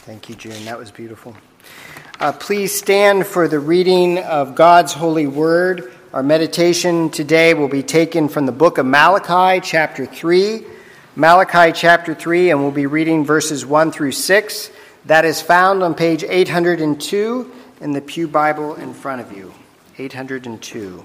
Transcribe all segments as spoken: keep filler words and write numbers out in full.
Thank you, June. That was beautiful. Uh, please stand for the reading of God's holy word. Our meditation today will be taken from the book of Malachi, chapter three. Malachi, chapter three, and we'll be reading verses one through six. That is found on page eight hundred two in the Pew Bible in front of you. eight hundred two.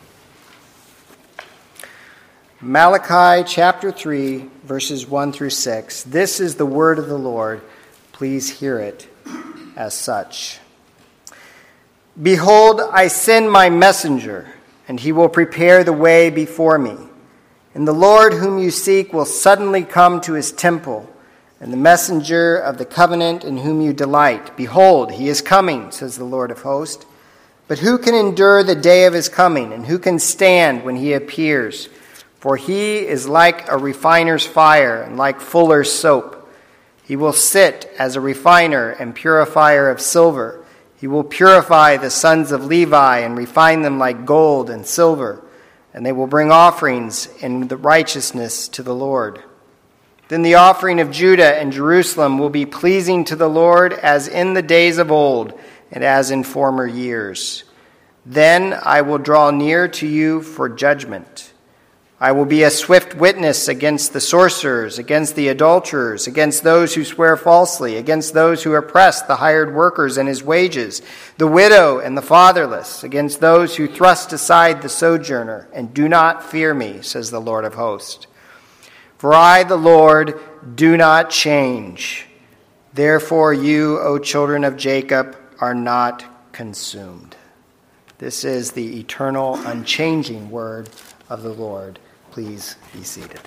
Malachi, chapter three, verses one through six. This is the word of the Lord. Please hear it as such. Behold, I send my messenger, and he will prepare the way before me. And the Lord whom you seek will suddenly come to his temple, and the messenger of the covenant in whom you delight. Behold, he is coming, says the Lord of hosts. But who can endure the day of his coming, and who can stand when he appears? For he is like a refiner's fire, and like fuller's soap. He will sit as a refiner and purifier of silver. He will purify the sons of Levi and refine them like gold and silver, and they will bring offerings in the righteousness to the Lord. Then the offering of Judah and Jerusalem will be pleasing to the Lord as in the days of old and as in former years. Then I will draw near to you for judgment. I will be a swift witness against the sorcerers, against the adulterers, against those who swear falsely, against those who oppress the hired workers and his wages, the widow and the fatherless, against those who thrust aside the sojourner and do not fear me, says the Lord of hosts. For I, the Lord, do not change. Therefore you, O children of Jacob, are not consumed. This is the eternal, unchanging word of the Lord. Please be seated.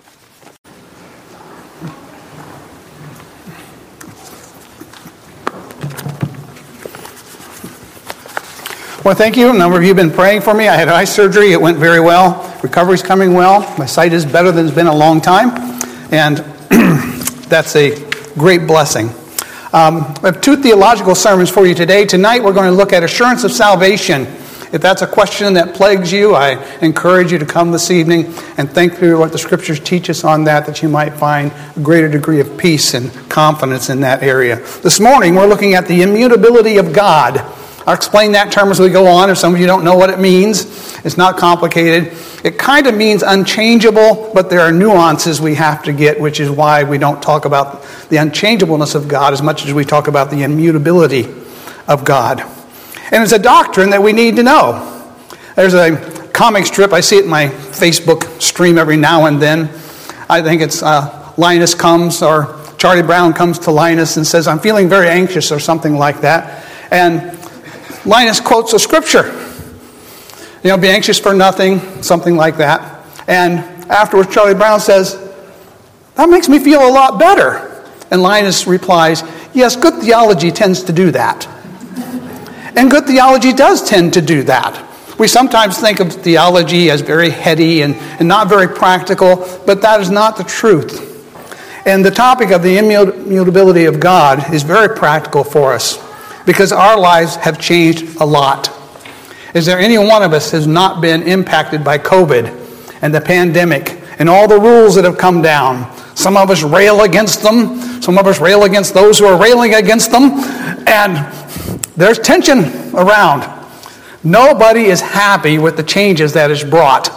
Well, thank you. A number of you have been praying for me. I had eye surgery. It went very well. Recovery's coming well. My sight is better than it's been a long time. And that's a great blessing. Um, I have two theological sermons for you today. Tonight we're going to look at assurance of salvation. If that's a question that plagues you, I encourage you to come this evening and think through what the Scriptures teach us on that, that you might find a greater degree of peace and confidence in that area. This morning, we're looking at the immutability of God. I'll explain that term as we go on. If some of you don't know what it means, it's not complicated. It kind of means unchangeable, but there are nuances we have to get, which is why we don't talk about the unchangeableness of God as much as we talk about the immutability of God. And it's a doctrine that we need to know. There's a comic strip. I see it in my Facebook stream every now and then. I think it's uh, Linus comes, or Charlie Brown comes to Linus and says, I'm feeling very anxious, or something like that. And Linus quotes a scripture. You know, be anxious for nothing, something like that. And afterwards, Charlie Brown says, that makes me feel a lot better. And Linus replies, yes, good theology tends to do that. And good theology does tend to do that. We sometimes think of theology as very heady and, and not very practical, but that is not the truth. And the topic of the immutability of God is very practical for us because our lives have changed a lot. Is there any one of us who has not been impacted by COVID and the pandemic and all the rules that have come down? Some of us rail against them. Some of us rail against those who are railing against them. And there's tension around. Nobody is happy with the changes that is brought.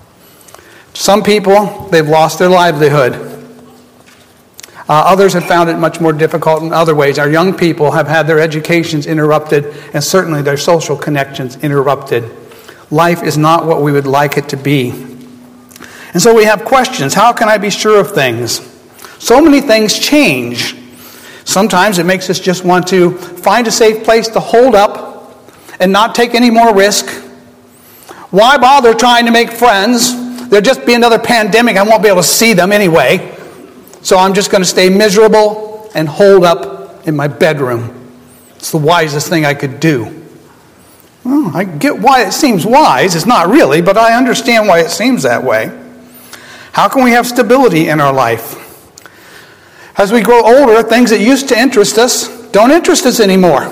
Some people, they've lost their livelihood. Uh, others have found it much more difficult in other ways. Our young people have had their educations interrupted and certainly their social connections interrupted. Life is not what we would like it to be. And so we have questions. How can I be sure of things? So many things change. Sometimes it makes us just want to find a safe place to hold up and not take any more risk. Why bother trying to make friends? There'll just be another pandemic. I won't be able to see them anyway. So I'm just going to stay miserable and hold up in my bedroom. It's the wisest thing I could do. Well, I get why it seems wise. It's not really, but I understand why it seems that way. How can we have stability in our life? As we grow older, things that used to interest us don't interest us anymore.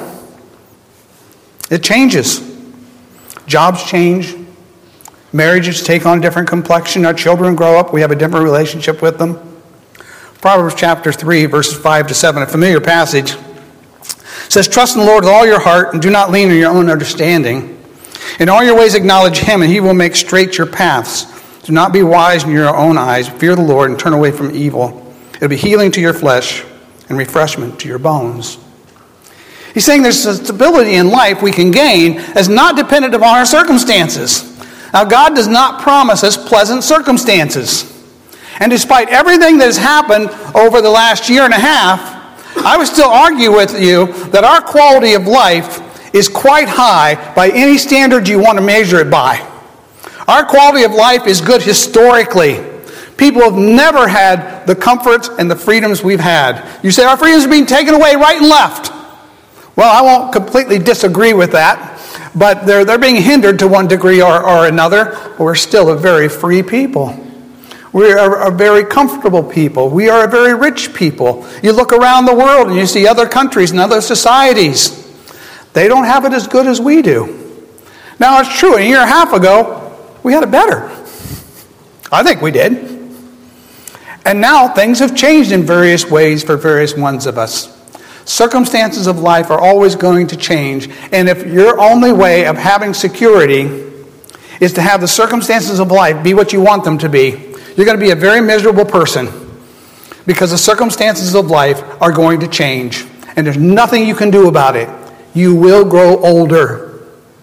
It changes. Jobs change. Marriages take on a different complexion. Our children grow up. We have a different relationship with them. Proverbs chapter three, verses five to seven, a familiar passage. It says, trust in the Lord with all your heart and do not lean on your own understanding. In all your ways acknowledge him, and he will make straight your paths. Do not be wise in your own eyes. Fear the Lord and turn away from evil. It will be healing to your flesh and refreshment to your bones. He's saying there's a stability in life we can gain as not dependent upon our circumstances. Now, God does not promise us pleasant circumstances. And despite everything that has happened over the last year and a half, I would still argue with you that our quality of life is quite high by any standard you want to measure it by. Our quality of life is good historically. People have never had the comforts and the freedoms we've had. You say our freedoms are being taken away right and left. Well, I won't completely disagree with that, but they're, they're being hindered to one degree or, or another. But we're still a very free people. We are a very comfortable people. We are a very rich people. You look around the world and you see other countries and other societies. They don't have it as good as we do. Now, it's true, a year and a half ago, we had it better. I think we did. And now things have changed in various ways for various ones of us. Circumstances of life are always going to change. And if your only way of having security is to have the circumstances of life be what you want them to be, you're going to be a very miserable person because the circumstances of life are going to change. And there's nothing you can do about it. You will grow older.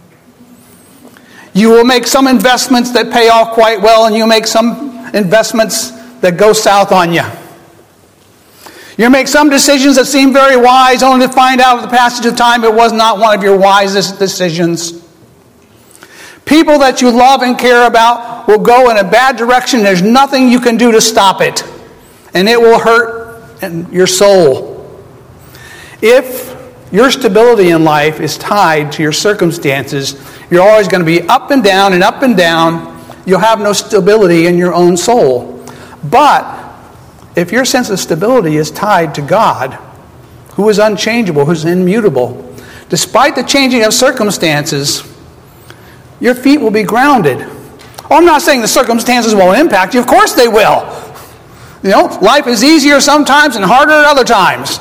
You will make some investments that pay off quite well, and you make some investments that go south on you. You make some decisions that seem very wise, only to find out with the passage of time it was not one of your wisest decisions. People that you love and care about will go in a bad direction. There's nothing you can do to stop it. And it will hurt your soul. If your stability in life is tied to your circumstances, you're always going to be up and down and up and down. You'll have no stability in your own soul. But if your sense of stability is tied to God, who is unchangeable, who's immutable, despite the changing of circumstances, your feet will be grounded. Oh, I'm not saying the circumstances won't impact you. Of course they will. You know, life is easier sometimes and harder at other times.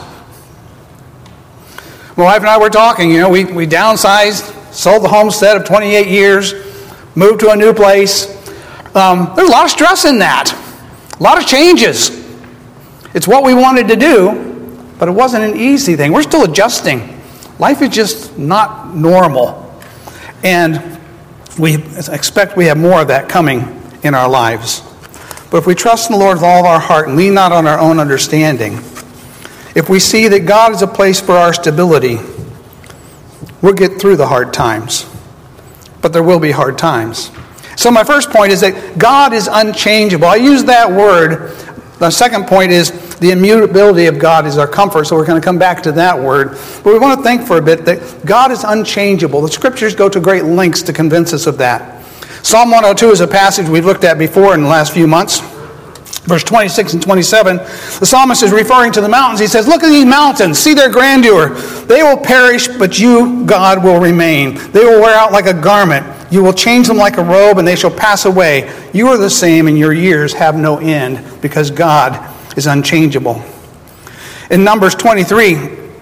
My wife and I were talking, you know, we, we downsized, sold the homestead of twenty-eight years, moved to a new place. Um, there's a lot of stress in that. A lot of changes. It's what we wanted to do, but it wasn't an easy thing. We're still adjusting. Life is just not normal. And we expect we have more of that coming in our lives. But if we trust in the Lord with all of our heart and lean not on our own understanding, if we see that God is a place for our stability, we'll get through the hard times. But there will be hard times. So my first point is that God is unchangeable. I use that word. The second point is the immutability of God is our comfort. So we're going to come back to that word. But we want to think for a bit that God is unchangeable. The scriptures go to great lengths to convince us of that. Psalm one oh two is a passage we've looked at before in the last few months. Verse twenty-six and twenty-seven, the psalmist is referring to the mountains. He says, look at these mountains, see their grandeur. They will perish, but you, God, will remain. They will wear out like a garment. You will change them like a robe, and they shall pass away. You are the same, and your years have no end, because God is unchangeable. In Numbers twenty-three,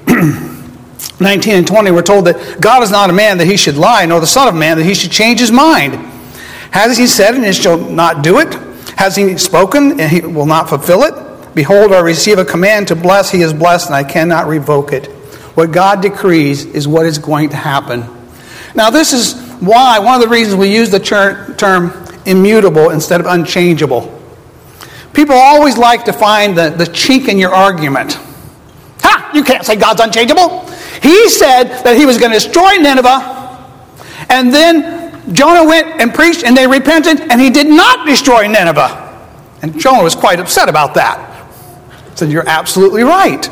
nineteen and twenty, we're told that God is not a man that he should lie, nor the son of man that he should change his mind. Has he said, and he shall not do it? Has he spoken, and he will not fulfill it? Behold, I receive a command to bless. He is blessed, and I cannot revoke it. What God decrees is what is going to happen. Now, this is why, one of the reasons we use the ter- term immutable instead of unchangeable. People always like to find the, the chink in your argument. Ha! You can't say God's unchangeable. He said that he was going to destroy Nineveh, and then Jonah went and preached, and they repented, and he did not destroy Nineveh. And Jonah was quite upset about that. He said, you're absolutely right.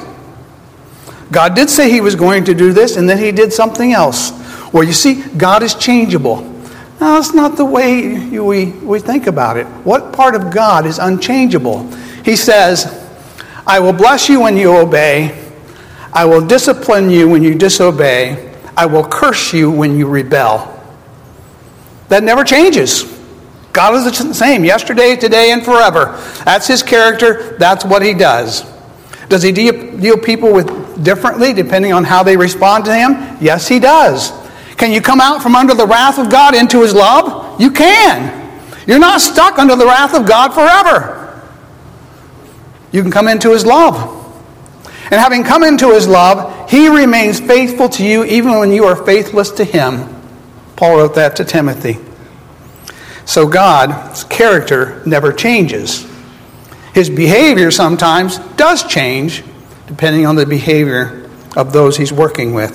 God did say he was going to do this, and then he did something else. Well, you see, God is changeable. Now, that's not the way you, we, we think about it. What part of God is unchangeable? He says, I will bless you when you obey. I will discipline you when you disobey. I will curse you when you rebel. That never changes. God is the same yesterday, today, and forever. That's his character. That's what he does. Does he deal, deal people with differently depending on how they respond to him? Yes, he does. Can you come out from under the wrath of God into his love? You can. You're not stuck under the wrath of God forever. You can come into his love. And having come into his love, he remains faithful to you even when you are faithless to him. Paul wrote that to Timothy. So God's character never changes. His behavior sometimes does change depending on the behavior of those he's working with.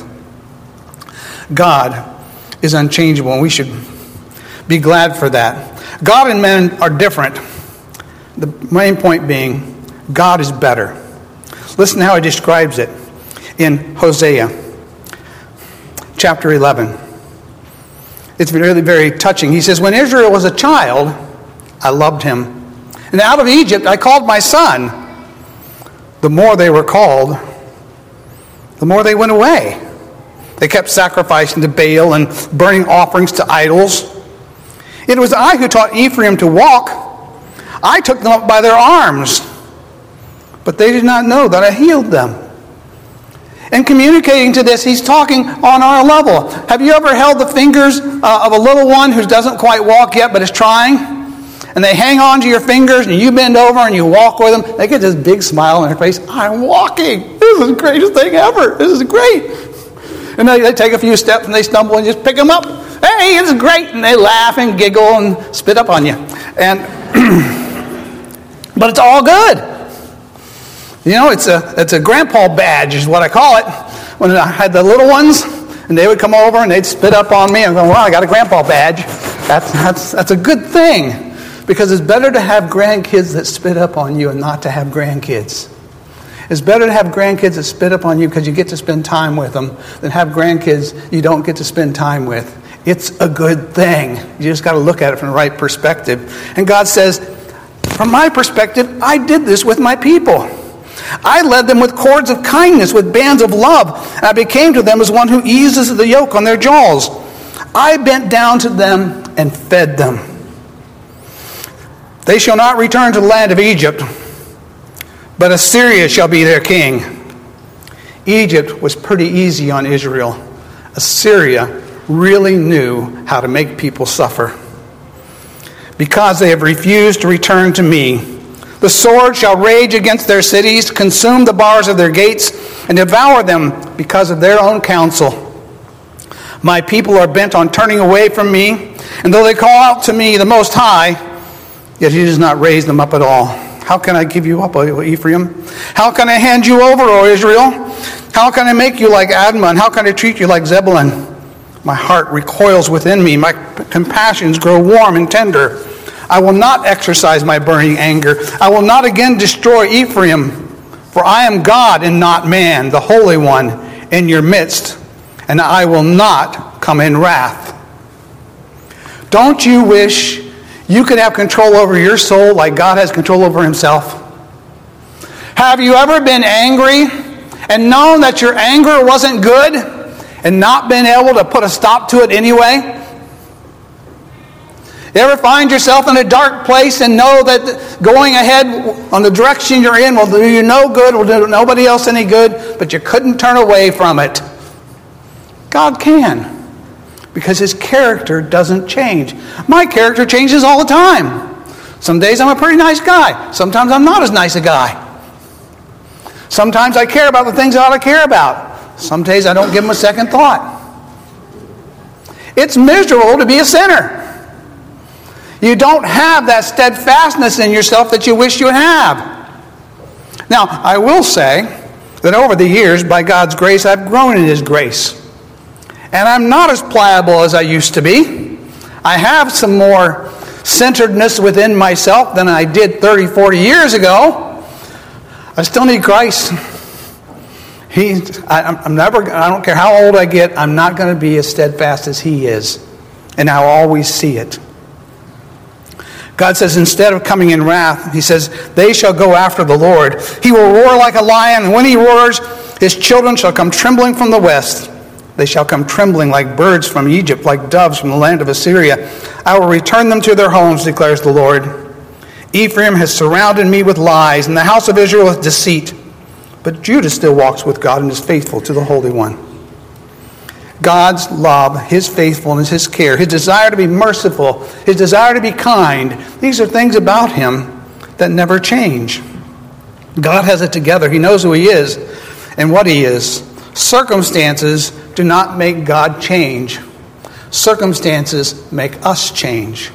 God is unchangeable, and we should be glad for that. God and men are different. The main point being, God is better. Listen to how he describes it in Hosea chapter eleven. It's really very touching. He says, when Israel was a child, I loved him. And out of Egypt I called my son. The more they were called, the more they went away. They kept sacrificing to Baal and burning offerings to idols. It was I who taught Ephraim to walk. I took them up by their arms. But they did not know that I healed them. And communicating to this, he's talking on our level. Have you ever held the fingers uh, of a little one who doesn't quite walk yet but is trying? And they hang on to your fingers and you bend over and you walk with them. They get this big smile on their face. I'm walking. This is the greatest thing ever. This is great. And they, they take a few steps and they stumble and just pick them up. Hey, it's great. And they laugh and giggle and spit up on you. And but it's all good. You know, it's a it's a grandpa badge is what I call it. When I had the little ones, and they would come over and they'd spit up on me. I'm going, well, I got a grandpa badge. That's that's that's a good thing, because it's better to have grandkids that spit up on you and not to have grandkids. It's better to have grandkids that spit up on you because you get to spend time with them than have grandkids you don't get to spend time with. It's a good thing. You just got to look at it from the right perspective. And God says, from my perspective, I did this with my people. I led them with cords of kindness, with bands of love. And I became to them as one who eases the yoke on their jaws. I bent down to them and fed them. They shall not return to the land of Egypt, but Assyria shall be their king. Egypt was pretty easy on Israel. Assyria really knew how to make people suffer. Because they have refused to return to me, the sword shall rage against their cities, consume the bars of their gates, and devour them because of their own counsel. My people are bent on turning away from me, and though they call out to me, the Most High, yet he does not raise them up at all. How can I give you up, O Ephraim? How can I hand you over, O Israel? How can I make you like Admah, and how can I treat you like Zebulun? My heart recoils within me. My compassions grow warm and tender. I will not exercise my burning anger. I will not again destroy Ephraim, for I am God and not man, the Holy One in your midst, and I will not come in wrath. Don't you wish you could have control over your soul like God has control over himself? Have you ever been angry and known that your anger wasn't good and not been able to put a stop to it anyway? You ever find yourself in a dark place and know that going ahead on the direction you're in will do you no good, will do nobody else any good, but you couldn't turn away from it? God can, because his character doesn't change. My character changes all the time. Some days I'm a pretty nice guy. Sometimes I'm not as nice a guy. Sometimes I care about the things I ought to care about. Some days I don't give them a second thought. It's miserable to be a sinner. You don't have that steadfastness in yourself that you wish you have. Now, I will say that over the years, by God's grace, I've grown in his grace. And I'm not as pliable as I used to be. I have some more centeredness within myself than I did thirty, forty years ago. I still need Christ. He, I, I'm never, I don't care how old I get, I'm not going to be as steadfast as he is. And I'll always see it. God says, instead of coming in wrath, he says, they shall go after the Lord. He will roar like a lion, and when he roars, his children shall come trembling from the west. They shall come trembling like birds from Egypt, like doves from the land of Assyria. I will return them to their homes, declares the Lord. Ephraim has surrounded me with lies, and the house of Israel with deceit. But Judah still walks with God and is faithful to the Holy One. God's love, his faithfulness, his care, his desire to be merciful, his desire to be kind, these are things about him that never change. God has it together. He knows who he is and what he is. Circumstances do not make God change. Circumstances make us change.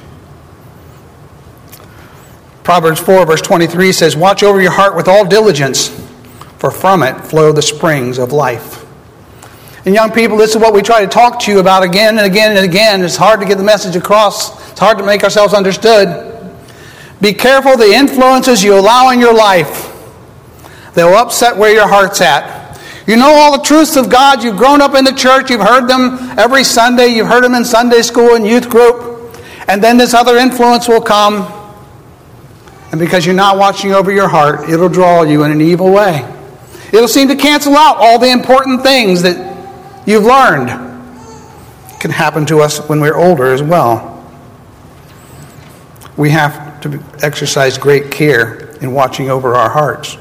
Proverbs four, verse twenty-three says, "Watch over your heart with all diligence, for from it flow the springs of life." And young people, this is what we try to talk to you about again and again and again. It's hard to get the message across. It's hard to make ourselves understood. Be careful the influences you allow in your life. They'll upset where your heart's at. You know all the truths of God. You've grown up in the church. You've heard them every Sunday. You've heard them in Sunday school and youth group. And then this other influence will come. And because you're not watching over your heart, it'll draw you in an evil way. It'll seem to cancel out all the important things that you've learned. It can happen to us when we're older as well. We have to exercise great care in watching over our hearts.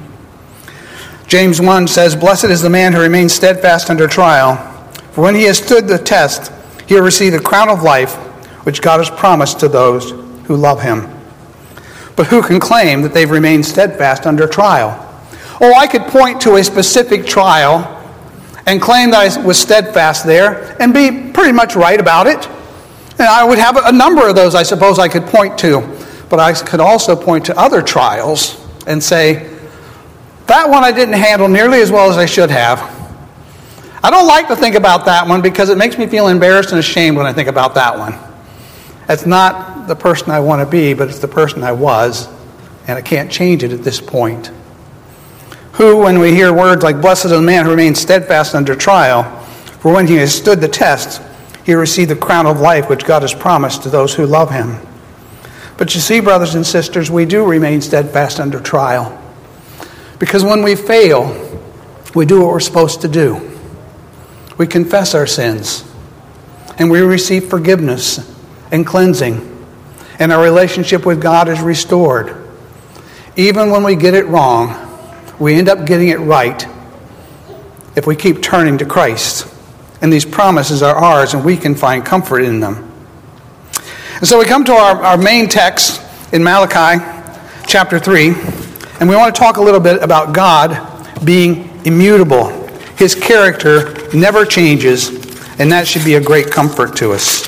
James one says, "Blessed is the man who remains steadfast under trial, for when he has stood the test, he will receive the crown of life, which God has promised to those who love him." But who can claim that they've remained steadfast under trial? Oh, I could point to a specific trial and claim that I was steadfast there and be pretty much right about it. And I would have a number of those, I suppose, I could point to. But I could also point to other trials and say, that one I didn't handle nearly as well as I should have. I don't like to think about that one because it makes me feel embarrassed and ashamed when I think about that one. It's not the person I want to be, but it's the person I was, and I can't change it at this point. Who, when we hear words like, "Blessed is the man who remains steadfast under trial, for when he has stood the test, he will receive the crown of life which God has promised to those who love him." But you see, brothers and sisters, we do remain steadfast under trial. Because when we fail, we do what we're supposed to do. We confess our sins, and we receive forgiveness and cleansing, and our relationship with God is restored. Even when we get it wrong, we end up getting it right if we keep turning to Christ. And these promises are ours, and we can find comfort in them. And so we come to our, our main text in Malachi chapter three, and we want to talk a little bit about God being immutable. His character never changes, and that should be a great comfort to us.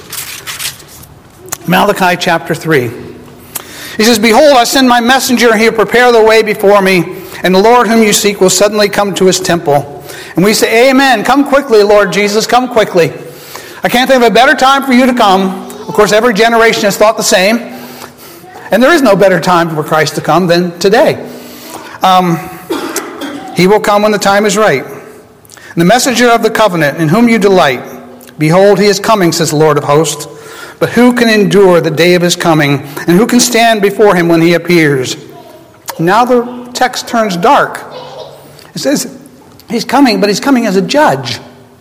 Malachi chapter three. He says, "Behold, I send my messenger, and he will prepare the way before me, and the Lord whom you seek will suddenly come to his temple." And we say, "Amen. Come quickly, Lord Jesus, come quickly." I can't think of a better time for you to come. Of course, every generation has thought the same. And there is no better time for Christ to come than today. Um, he will come when the time is right. "And the messenger of the covenant, in whom you delight, behold, he is coming, says the Lord of hosts. But who can endure the day of his coming? And who can stand before him when he appears?" Now the text turns dark. It says he's coming, but he's coming as a judge.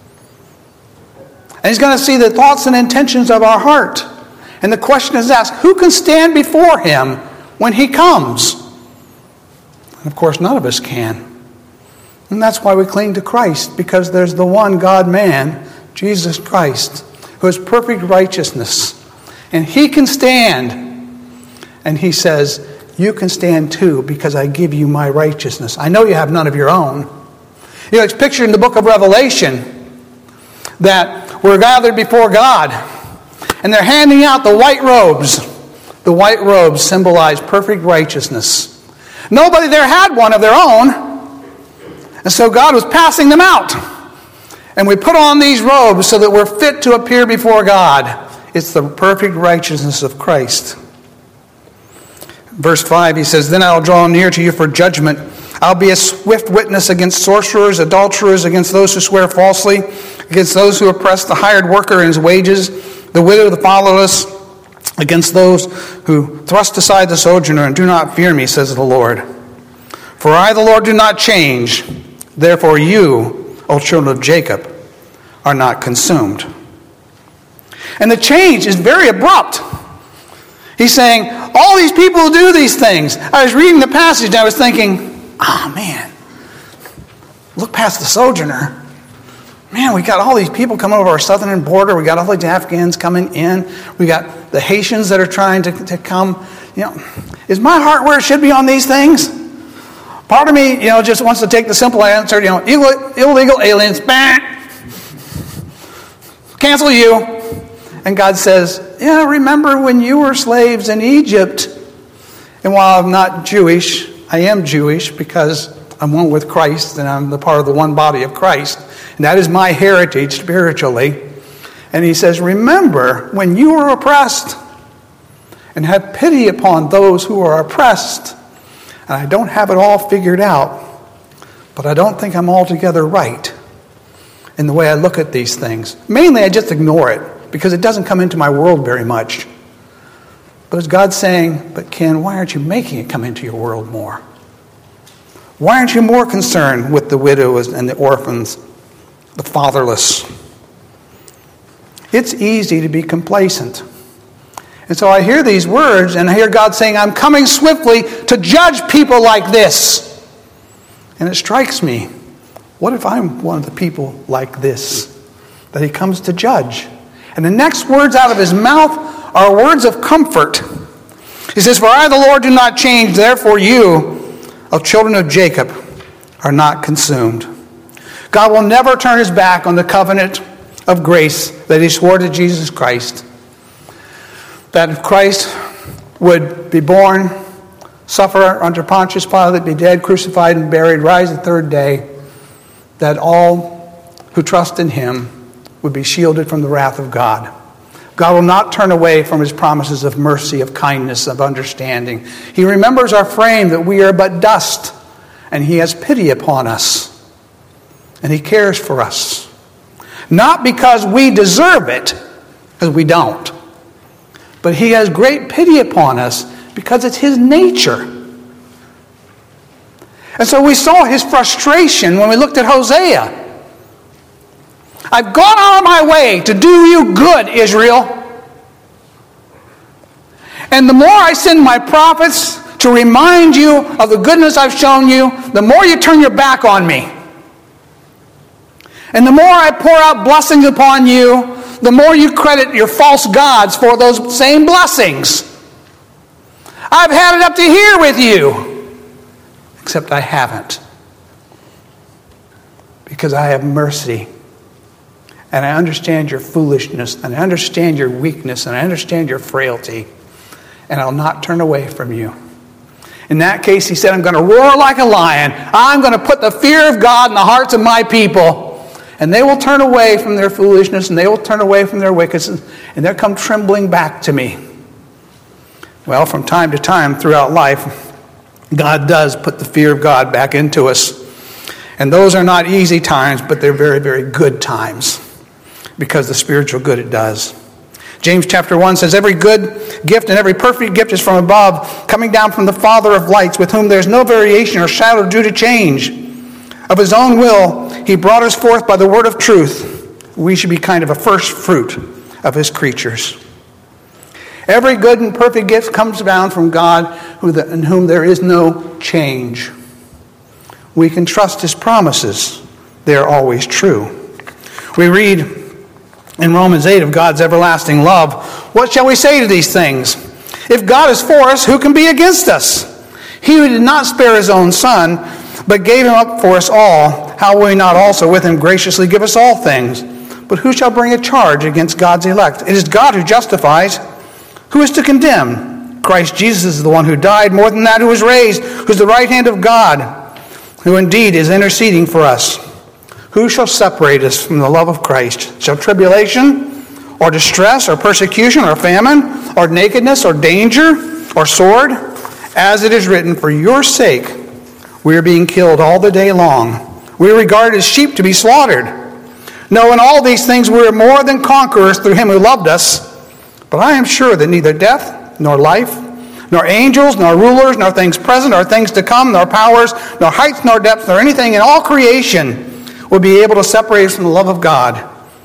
And he's going to see the thoughts and intentions of our heart. And the question is asked, who can stand before him when he comes? And of course, none of us can. And that's why we cling to Christ, because there's the one God-man, Jesus Christ, who has perfect righteousness. And he can stand. And he says, you can stand too, because I give you my righteousness. I know you have none of your own. You know, it's pictured in the book of Revelation that we're gathered before God, and they're handing out the white robes. The white robes symbolize perfect righteousness. Nobody there had one of their own, and so God was passing them out. And we put on these robes so that we're fit to appear before God. It's the perfect righteousness of Christ. Verse five, he says, "Then I'll draw near to you for judgment. I'll be a swift witness against sorcerers, adulterers, against those who swear falsely, against those who oppress the hired worker and his wages, the widow, the fatherless, against those who thrust aside the sojourner and do not fear me, says the Lord. For I, the Lord, do not change. Therefore you, O children of Jacob, are not consumed. And the change is very abrupt. He's saying, all these people who do these things. I was reading the passage and I was thinking, oh man, look past the sojourner. Man, we got all these people coming over our southern border. We got all these Afghans coming in. We got the Haitians that are trying to, to come. You know, is my heart where it should be on these things? Part of me, you know, just wants to take the simple answer, you know, illegal, illegal aliens, bah, cancel you. And God says, yeah, remember when you were slaves in Egypt? And while I'm not Jewish, I am Jewish because I'm one with Christ and I'm the part of the one body of Christ. And that is my heritage spiritually. And he says, remember when you were oppressed, and have pity upon those who are oppressed. And I don't have it all figured out, but I don't think I'm altogether right in the way I look at these things. Mainly I just ignore it because it doesn't come into my world very much. But it's God saying, but Ken, why aren't you making it come into your world more? Why aren't you more concerned with the widows and the orphans, the fatherless? It's easy to be complacent. And so I hear these words and I hear God saying, I'm coming swiftly to judge people like this. And it strikes me, what if I'm one of the people like this that he comes to judge? And the next words out of his mouth are words of comfort. He says, for I, the Lord, do not change, therefore you, O children of Jacob, are not consumed. God will never turn his back on the covenant of grace that he swore to Jesus Christ. That Christ would be born, suffer under Pontius Pilate, be dead, crucified, and buried, rise the third day, that all who trust in him would be shielded from the wrath of God. God will not turn away from his promises of mercy, of kindness, of understanding. He remembers our frame, that we are but dust, and he has pity upon us, and he cares for us. Not because we deserve it, because we don't. But he has great pity upon us because it's his nature. And so we saw his frustration when we looked at Hosea. I've gone out of my way to do you good, Israel. And the more I send my prophets to remind you of the goodness I've shown you, the more you turn your back on me. And the more I pour out blessings upon you, the more you credit your false gods for those same blessings. I've had it up to here with you. Except I haven't. Because I have mercy. And I understand your foolishness. And I understand your weakness. And I understand your frailty. And I'll not turn away from you. In that case, he said, I'm going to roar like a lion. I'm going to put the fear of God in the hearts of my people. And they will turn away from their foolishness, and they will turn away from their wickedness, and they'll come trembling back to me. Well, from time to time throughout life, God does put the fear of God back into us. And those are not easy times, but they're very, very good times because the spiritual good it does. James chapter one says, every good gift and every perfect gift is from above, coming down from the Father of lights, with whom there is no variation or shadow due to change. Of his own will, he brought us forth by the word of truth. We should be kind of a first fruit of his creatures. Every good and perfect gift comes down from God, in whom there is no change. We can trust his promises. They are always true. We read in Romans eight of God's everlasting love, what shall we say to these things? If God is for us, who can be against us? He who did not spare his own son, but gave him up for us all, how will he not also with him graciously give us all things? But who shall bring a charge against God's elect? It is God who justifies. Who is to condemn? Christ Jesus is the one who died, more than that, who was raised, who is the right hand of God, who indeed is interceding for us. Who shall separate us from the love of Christ? Shall tribulation, or distress, or persecution, or famine, or nakedness, or danger, or sword? As it is written, for your sake we are being killed all the day long. We are regarded as sheep to be slaughtered. No, in all these things we are more than conquerors through him who loved us. But I am sure that neither death, nor life, nor angels, nor rulers, nor things present, nor things to come, nor powers, nor heights, nor depths, nor anything in all creation will be able to separate us from the love of God,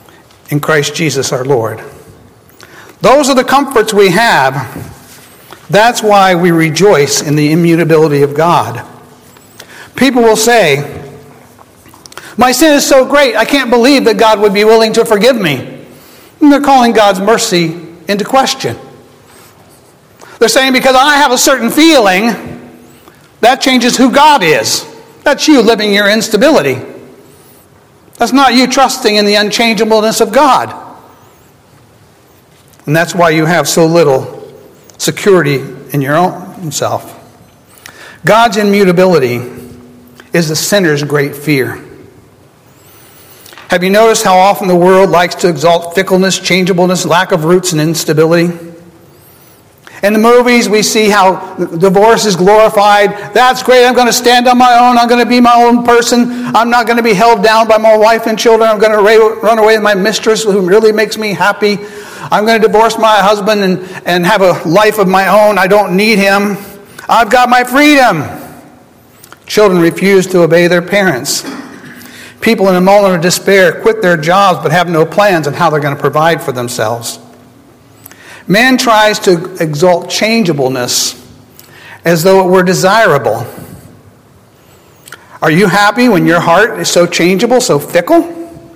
in Christ Jesus our Lord. Those are the comforts we have. That's why we rejoice in the immutability of God. People will say, my sin is so great, I can't believe that God would be willing to forgive me. And they're calling God's mercy into question. They're saying, because I have a certain feeling, that changes who God is. That's you living your instability. That's not you trusting in the unchangeableness of God. And that's why you have so little security in your own self. God's immutability is the sinner's great fear. Have you noticed how often the world likes to exalt fickleness, changeableness, lack of roots, and instability? In the movies, we see how divorce is glorified. That's great. I'm going to stand on my own. I'm going to be my own person. I'm not going to be held down by my wife and children. I'm going to run away with my mistress who really makes me happy. I'm going to divorce my husband and, and have a life of my own. I don't need him. I've got my freedom. Children refuse to obey their parents. People in a moment of despair quit their jobs but have no plans on how they're going to provide for themselves. Man tries to exalt changeableness as though it were desirable. Are you happy when your heart is so changeable, so fickle?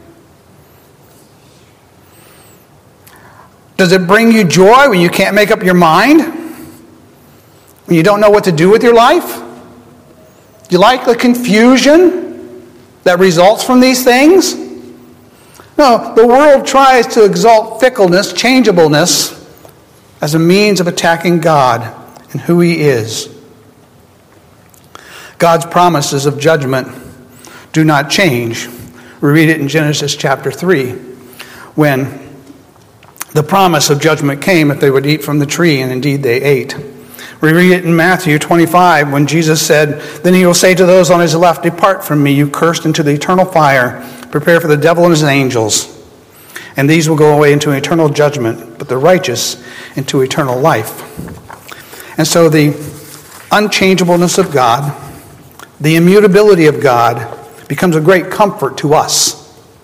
Does it bring you joy when you can't make up your mind? When you don't know what to do with your life? Do you like the confusion that results from these things? No, the world tries to exalt fickleness, changeableness, as a means of attacking God and who He is. God's promises of judgment do not change. We read it in Genesis chapter three, when the promise of judgment came if they would eat from the tree, and indeed they ate. We read it in Matthew twenty-five, when Jesus said, then He will say to those on His left, depart from me, you cursed, into the eternal fire, prepare for the devil and his angels. And these will go away into eternal judgment, but the righteous into eternal life. And so the unchangeableness of God, the immutability of God, becomes a great comfort to us.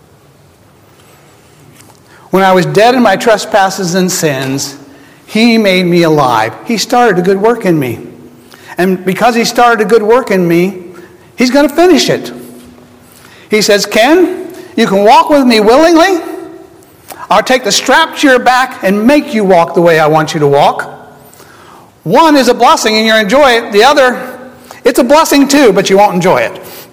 When I was dead in my trespasses and sins, He made me alive. He started a good work in me. And because He started a good work in me, He's going to finish it. He says, Ken, you can walk with me willingly. I'll take the strap to your back and make you walk the way I want you to walk. One is a blessing and you enjoy it. The other, it's a blessing too, but you won't enjoy it.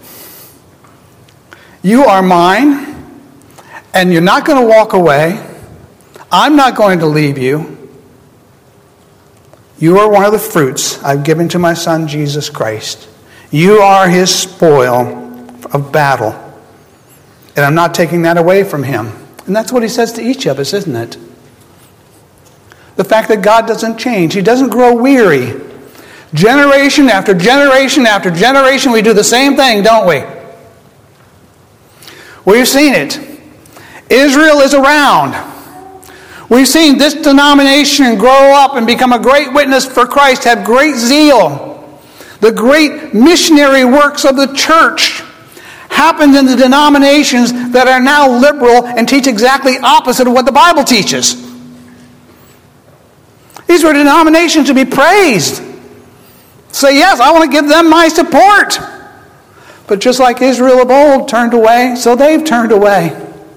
You are mine, and you're not going to walk away. I'm not going to leave you. You are one of the fruits I've given to my Son, Jesus Christ. You are His spoil of battle. And I'm not taking that away from Him. And that's what He says to each of us, isn't it? The fact that God doesn't change. He doesn't grow weary. Generation after generation after generation, we do the same thing, don't we? We've seen it. Israel is around. We've seen this denomination grow up and become a great witness for Christ, have great zeal. The great missionary works of the church happened in the denominations that are now liberal and teach exactly opposite of what the Bible teaches. These were denominations to be praised. Say, yes, I want to give them my support. But just like Israel of old turned away, so they've turned away.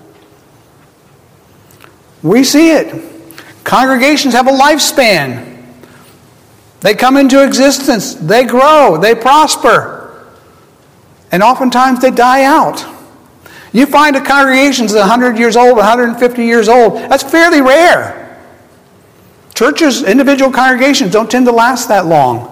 We see it. Congregations have a lifespan. They come into existence. They grow. They prosper. And oftentimes they die out. You find a congregation that's one hundred years old, one hundred fifty years old. That's fairly rare. Churches, individual congregations don't tend to last that long.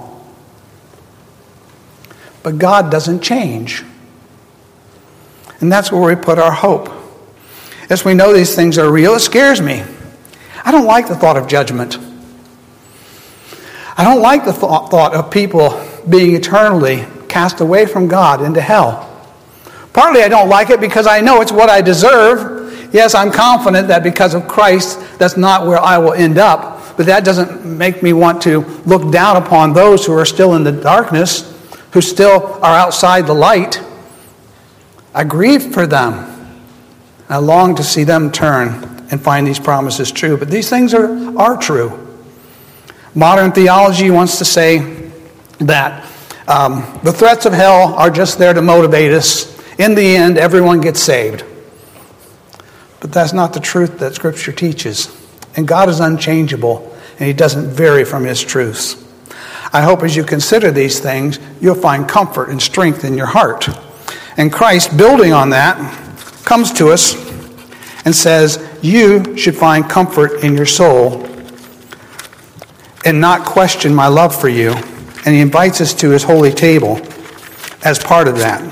But God doesn't change. And that's where we put our hope. As we know these things are real, it scares me. I don't like the thought of judgment. I don't like the thought, thought of people being eternally cast away from God into hell. Partly I don't like it because I know it's what I deserve. Yes, I'm confident that because of Christ, that's not where I will end up. But that doesn't make me want to look down upon those who are still in the darkness, who still are outside the light. I grieve for them. I long to see them turn and find these promises true. But these things are, are true. Modern theology wants to say that um, the threats of hell are just there to motivate us. In the end, everyone gets saved. But that's not the truth that Scripture teaches. And God is unchangeable, and He doesn't vary from His truths. I hope as you consider these things, you'll find comfort and strength in your heart. And Christ, building on that, comes to us and says, you should find comfort in your soul and not question my love for you. And He invites us to His holy table as part of that.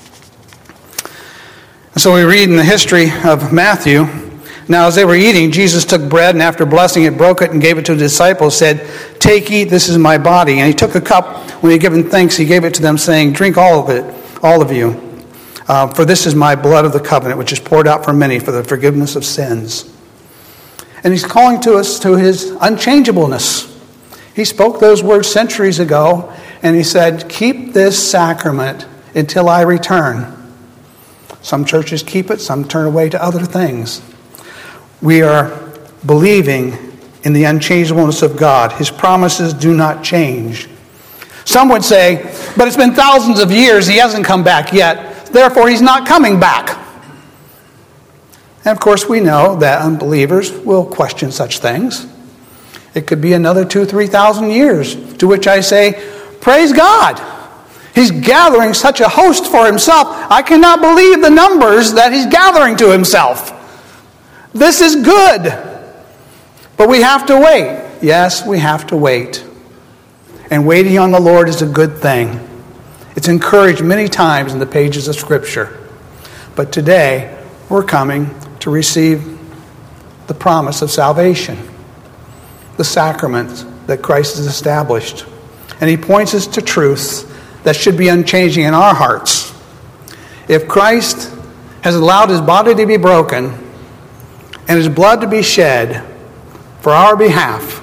And so we read in the history of Matthew, now as they were eating, Jesus took bread, and after blessing it, broke it and gave it to the disciples, said, take, eat, this is my body. And He took a cup. When He had given thanks, He gave it to them, saying, drink all of it, all of you. Uh, for this is my blood of the covenant, which is poured out for many for the forgiveness of sins. And He's calling to us to His unchangeableness. He spoke those words centuries ago, and He said, keep this sacrament until I return. Some churches keep it, some turn away to other things. We are believing in the unchangeableness of God. His promises do not change. Some would say, but it's been thousands of years, He hasn't come back yet, therefore He's not coming back. And of course we know that unbelievers will question such things. It could be another two, three thousand years, to which I say, praise God. He's gathering such a host for Himself. I cannot believe the numbers that He's gathering to Himself. This is good. But we have to wait. Yes, we have to wait. And waiting on the Lord is a good thing. It's encouraged many times in the pages of Scripture. But today, we're coming to receive the promise of salvation, the sacrament that Christ has established. And He points us to truths that should be unchanging in our hearts. If Christ has allowed His body to be broken and His blood to be shed for our behalf,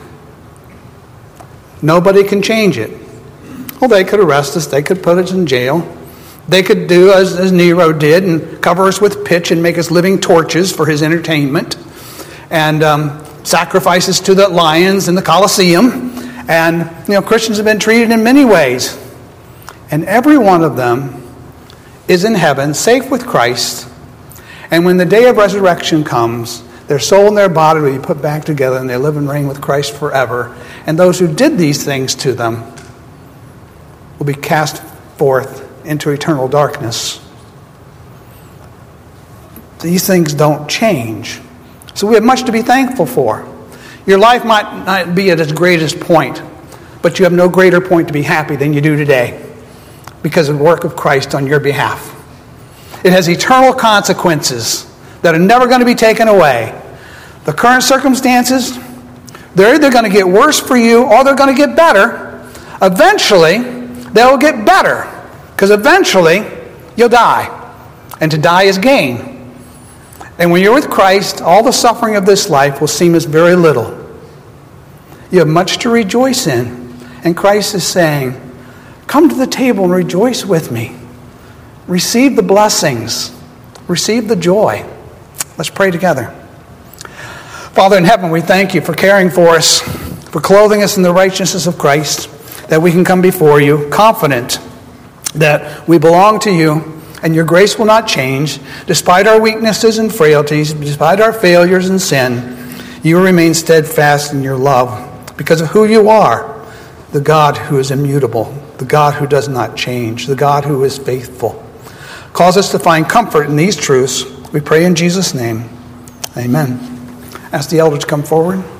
nobody can change it. Well, they could arrest us. They could put us in jail. They could do as, as Nero did and cover us with pitch and make us living torches for his entertainment. And um, sacrifice us to the lions in the Colosseum. And, you know, Christians have been treated in many ways. And every one of them is in heaven, safe with Christ. And when the day of resurrection comes, their soul and their body will be put back together, and they live and reign with Christ forever. And those who did these things to them will be cast forth into eternal darkness. These things don't change. So we have much to be thankful for. Your life might not be at its greatest point, but you have no greater point to be happy than you do today, because of the work of Christ on your behalf. It has eternal consequences that are never going to be taken away. The current circumstances, they're either going to get worse for you or they're going to get better. Eventually, they'll get better, because eventually you'll die. And to die is gain. And when you're with Christ, all the suffering of this life will seem as very little. You have much to rejoice in. And Christ is saying, come to the table and rejoice with me. Receive the blessings. Receive the joy. Let's pray together. Father in heaven, we thank you for caring for us, for clothing us in the righteousness of Christ, that we can come before you confident that we belong to you and your grace will not change. Despite our weaknesses and frailties, despite our failures and sin, you remain steadfast in your love because of who you are, the God who is immutable, the God who does not change, the God who is faithful. Cause us to find comfort in these truths. We pray in Jesus' name. Amen. Ask the elders to come forward.